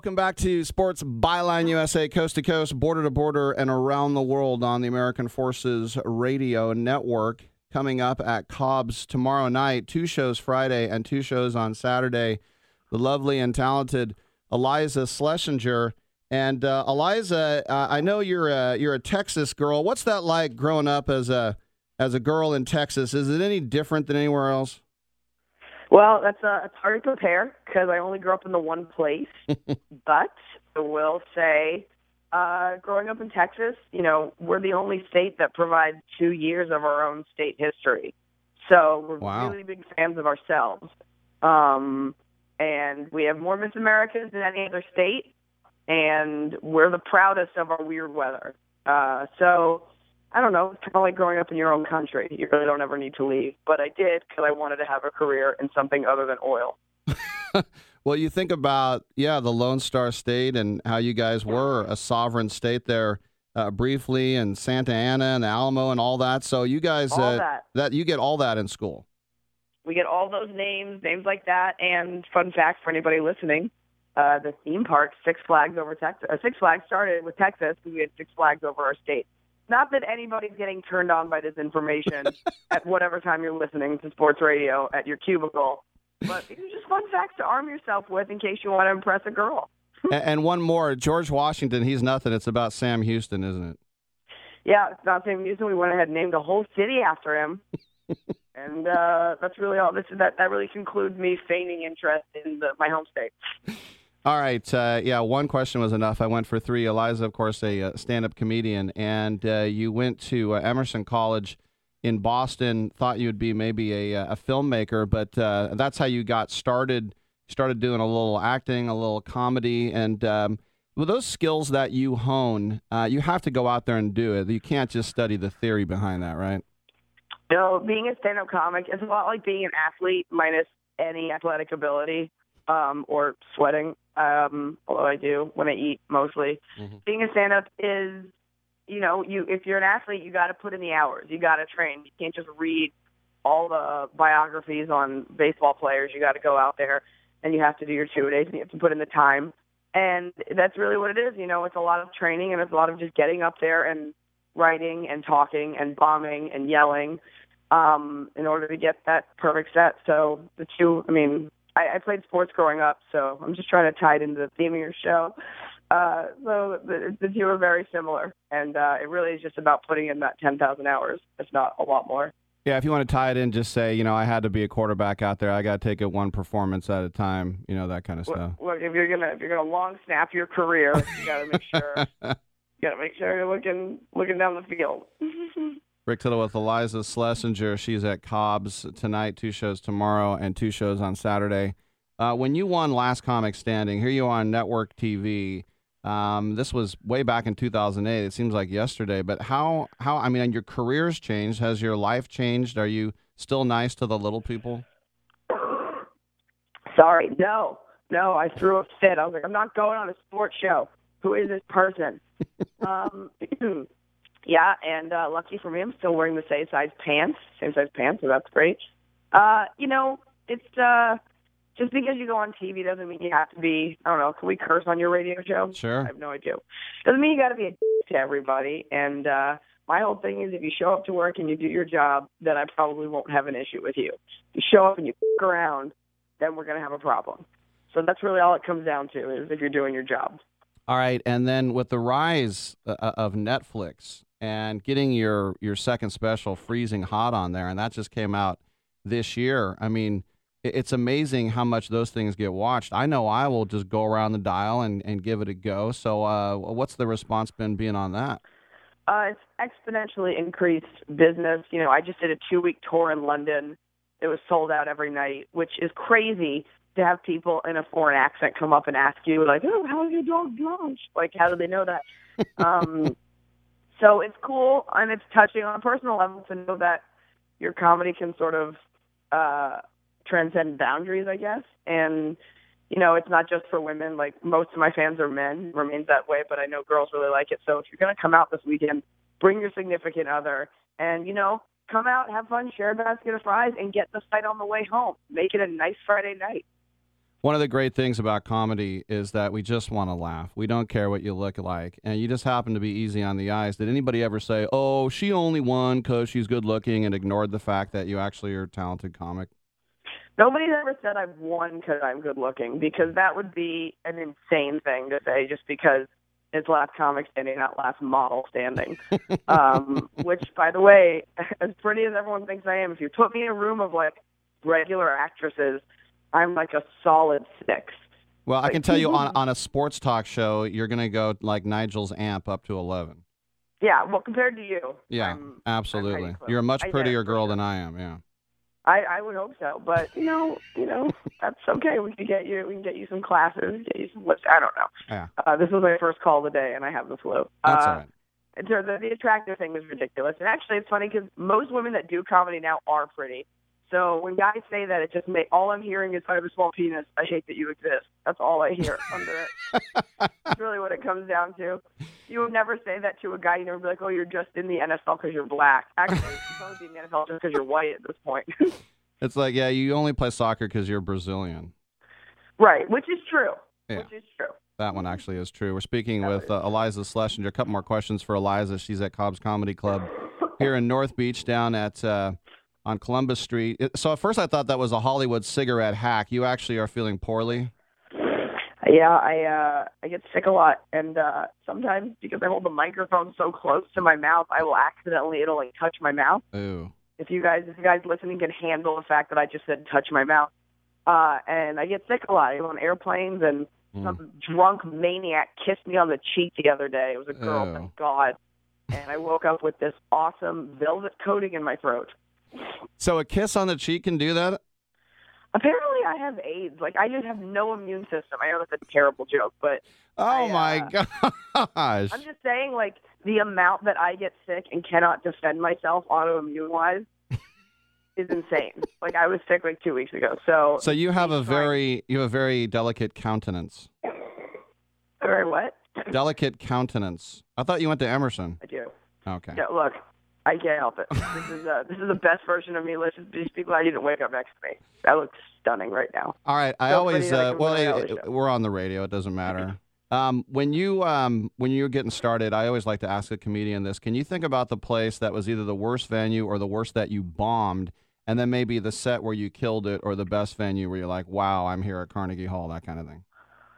Welcome back to Sports Byline USA, coast to coast, border to border, and around the world on the American Forces Radio Network. Coming up at Cobb's tomorrow night, 2 shows Friday and 2 shows on Saturday. The lovely and talented Iliza Schlesinger. And Iliza, I know you're a Texas girl. What's that like growing up as a girl in Texas? Is it any different than anywhere else? Well, it's hard to compare because I only grew up in the one place. But I will say, growing up in Texas, we're the only state that provides 2 years of our own state history. So we're really big fans of ourselves. And we have more Miss Americas than any other state. And we're the proudest of our weird weather. So I don't know. It's kind of like growing up in your own country. You really don't ever need to leave. But I did because I wanted to have a career in something other than oil. Well, you think about, the Lone Star State and how you guys were a sovereign state there briefly, and Santa Ana and the Alamo and all that. So you guys, that you get all that in school. We get all those names like that. And fun fact for anybody listening, the theme park, Six Flags over Texas. Six Flags started with Texas because we had Six Flags over our state. Not that anybody's getting turned on by this information at whatever time you're listening to sports radio at your cubicle, but it's just fun facts to arm yourself with in case you want to impress a girl. And one more, George Washington, he's nothing. It's about Sam Houston, isn't it? Yeah, it's about Sam Houston. We went ahead and named a whole city after him. And that's really all. That really concludes me feigning interest in my home state. All right. One question was enough. I went for 3. Iliza, of course, a stand-up comedian, and you went to Emerson College in Boston, thought you would be maybe a filmmaker, but that's how you got started. Started doing a little acting, a little comedy, and with those skills that you hone, you have to go out there and do it. You can't just study the theory behind that, right? No, being a stand-up comic is a lot like being an athlete minus any athletic ability or sweating. Although I do when I eat mostly. Mm-hmm. Being a stand-up is, if you're an athlete, you got to put in the hours. You got to train. You can't just read all the biographies on baseball players. You got to go out there and you have to do your 2-a-days and you have to put in the time. And that's really what it is. It's a lot of training and it's a lot of just getting up there and writing and talking and bombing and yelling in order to get that perfect set. So the two, I played sports growing up, so I'm just trying to tie it into the theme of your show. So the two are very similar, and it really is just about putting in that 10,000 hours, if not a lot more. Yeah, if you want to tie it in, just say, I had to be a quarterback out there. I got to take it one performance at a time, that kind of stuff. Look, if you're gonna long snap your career, you got to make sure you're looking down the field. Rick Tittle with Iliza Schlesinger. She's at Cobb's tonight, 2 shows tomorrow, and 2 shows on Saturday. When you won Last Comic Standing, here you are on network TV. This was way back in 2008. It seems like yesterday. But how? Your career's changed. Has your life changed? Are you still nice to the little people? Sorry, no. I threw a fit. I was like, I'm not going on a sports show. Who is this person? Yeah, and lucky for me, I'm still wearing the same size pants, so that's great. It's just because you go on TV doesn't mean you have to be, I don't know, can we curse on your radio show? Sure. I have no idea. Doesn't mean you got to be a to everybody, and my whole thing is if you show up to work and you do your job, then I probably won't have an issue with you. If you show up and you around, then we're going to have a problem. So that's really all it comes down to is if you're doing your job. All right, and then with the rise of Netflix, and getting your second special, Freezing Hot, on there, and that just came out this year. It's amazing how much those things get watched. I know I will just go around the dial and give it a go. So what's the response been being on that? It's exponentially increased business. I just did a 2-week tour in London. It was sold out every night, which is crazy to have people in a foreign accent come up and ask you, like, oh, how is your dog Blanche? Like, how do they know that? So it's cool, and it's touching on a personal level to know that your comedy can sort of transcend boundaries, I guess. And, it's not just for women. Like, most of my fans are men, remains that way, but I know girls really like it. So if you're going to come out this weekend, bring your significant other and, come out, have fun, share a basket of fries, and get the fight on the way home. Make it a nice Friday night. One of the great things about comedy is that we just want to laugh. We don't care what you look like, and you just happen to be easy on the eyes. Did anybody ever say, "Oh, she only won because she's good looking," and ignored the fact that you actually are a talented comic? Nobody's ever said I've won because I'm good looking, because that would be an insane thing to say just because it's last comic standing, not last model standing. Which, by the way, as pretty as everyone thinks I am, if you put me in a room of like regular actresses, I'm like a solid 6. Well, I can tell you on a sports talk show, you're going to go like Nigel's amp up to 11. Yeah, well, compared to you. Yeah, absolutely. You're a much prettier girl than I am, yeah. I would hope so, but you know, that's okay. We can get you some classes, get you some lists. I don't know. Yeah. This was my first call of the day, and I have the flu. That's all right. The attractive thing is ridiculous, and actually, it's funny because most women that do comedy now are pretty. So when guys say that, it just all I'm hearing is, "I have a small penis. I hate that you exist." That's all I hear under it. That's really what it comes down to. You would never say that to a guy. You never be like, "Oh, you're just in the NFL because you're black." Actually, you're supposed to be in the NFL just because you're white at this point. It's like, yeah, you only play soccer because you're Brazilian. Right, which is true. Yeah. Which is true. That one actually is true. We're speaking with Iliza Schlesinger. A couple more questions for Iliza. She's at Cobb's Comedy Club here in North Beach down at on Columbus Street. So at first I thought that was a Hollywood cigarette hack. You actually are feeling poorly? Yeah, I get sick a lot, and sometimes because I hold the microphone so close to my mouth, I will accidentally, it'll like touch my mouth. Ooh. If you guys listening can handle the fact that I just said touch my mouth, and I get sick a lot. I go on airplanes, and some drunk maniac kissed me on the cheek the other day. It was a girl, thank God, and I woke up with this awesome velvet coating in my throat. So a kiss on the cheek can do that? Apparently, I have AIDS. Like, I just have no immune system. I know that's a terrible joke, but my gosh! I'm just saying, like, the amount that I get sick and cannot defend myself autoimmune-wise is insane. Like, I was sick like 2 weeks ago. So you have a very delicate countenance. Very what? Delicate countenance. I thought you went to Emerson. I do. Okay. Yeah, look, I can't help it. This is the best version of me. Listen, these people I didn't wake up next to me. That looks stunning right now. All right. I always we're on the radio. It doesn't matter. When you're getting started, I always like to ask a comedian this. Can you think about the place that was either the worst venue or the worst that you bombed, and then maybe the set where you killed it, or the best venue where you're like, wow, I'm here at Carnegie Hall, that kind of thing?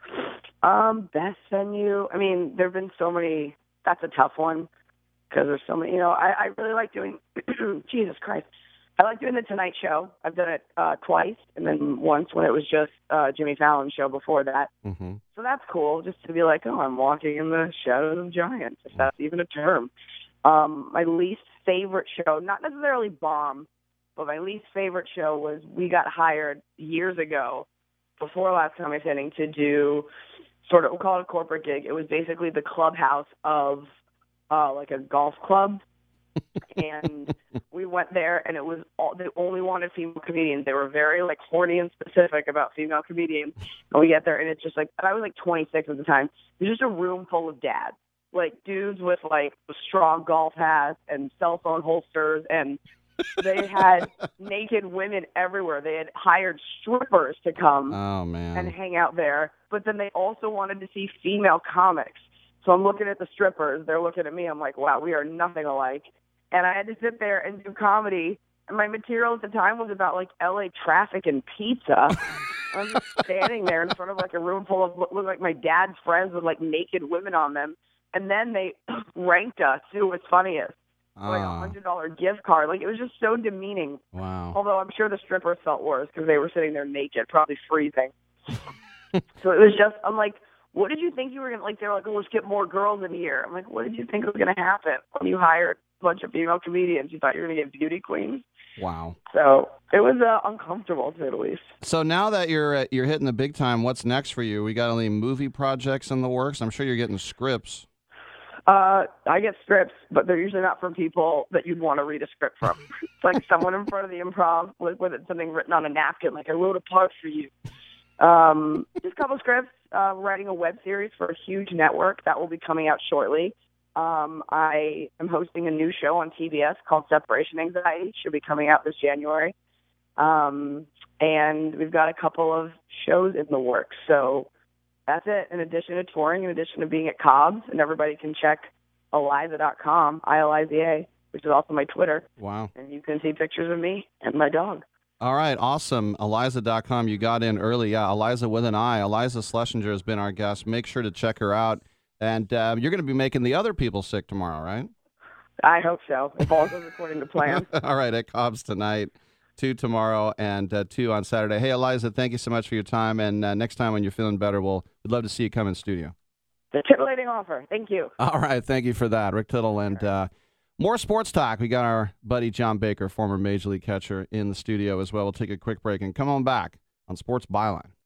Best venue. I mean, there have been so many. That's a tough one because there's so many. You know, I really like doing. Jesus Christ. I like doing the Tonight Show. I've done it twice, and then once when it was just Jimmy Fallon's show before that. Mm-hmm. So that's cool, just to be like, oh, I'm walking in the shadows of giants, if that's even a term. My least favorite show, not necessarily bomb, but my least favorite show was we got hired years ago, before Last Comic Standing, to do sort of, we'll call it a corporate gig. It was basically the clubhouse of like a golf club. And we went there, and it was they only wanted female comedians. They were very like horny and specific about female comedians. And we get there, and it's just like, I was like 26 at the time. It was just a room full of dads, like dudes with like strong golf hats and cell phone holsters, and they had naked women everywhere. They had hired strippers to come and hang out there, but then they also wanted to see female comics. So I'm looking at the strippers. They're looking at me. I'm like, wow, we are nothing alike. And I had to sit there and do comedy. And my material at the time was about, like, L.A. traffic and pizza. I was just standing there in front of, like, a room full of what looked like my dad's friends with, like, naked women on them. And then they ranked us who was funniest. Like a $100 gift card. Like, it was just so demeaning. Wow. Although I'm sure the strippers felt worse because they were sitting there naked, probably freezing. So it was just, I'm like, what did you think you were going to, like, they were like, oh, let's get more girls in here. I'm like, what did you think was going to happen when you hired a bunch of female comedians? You thought you were going to get beauty queens? Wow. So it was uncomfortable, to say the least. So now that you're hitting the big time, what's next for you? We got any movie projects in the works? I'm sure you're getting scripts. I get scripts, but they're usually not from people that you'd want to read a script from. It's like someone in front of the Improv with something written on a napkin, like, I wrote a part for you. Just a couple scripts. Writing a web series for a huge network that will be coming out shortly. I am hosting a new show on TBS called Separation Anxiety. Should be coming out this January. And we've got a couple of shows in the works. So that's it. In addition to touring, in addition to being at Cobb's, and everybody can check Eliza.com, ILIZA, which is also my Twitter. Wow. And you can see pictures of me and my dog. All right, awesome. Eliza.com, you got in early. Yeah, Eliza with an I. Eliza Schlesinger has been our guest. Make sure to check her out. And you're going to be making the other people sick tomorrow, right? I hope so, if all goes according to plan. All right, at Cobb's tonight, 2 tomorrow, and 2 on Saturday. Hey, Eliza, thank you so much for your time. And next time when you're feeling better, we'd love to see you come in studio. The titillating offer. Thank you. All right, thank you for that, Rick Tittle. And more sports talk. We got our buddy John Baker, former Major League catcher, in the studio as well. We'll take a quick break and come on back on Sports Byline.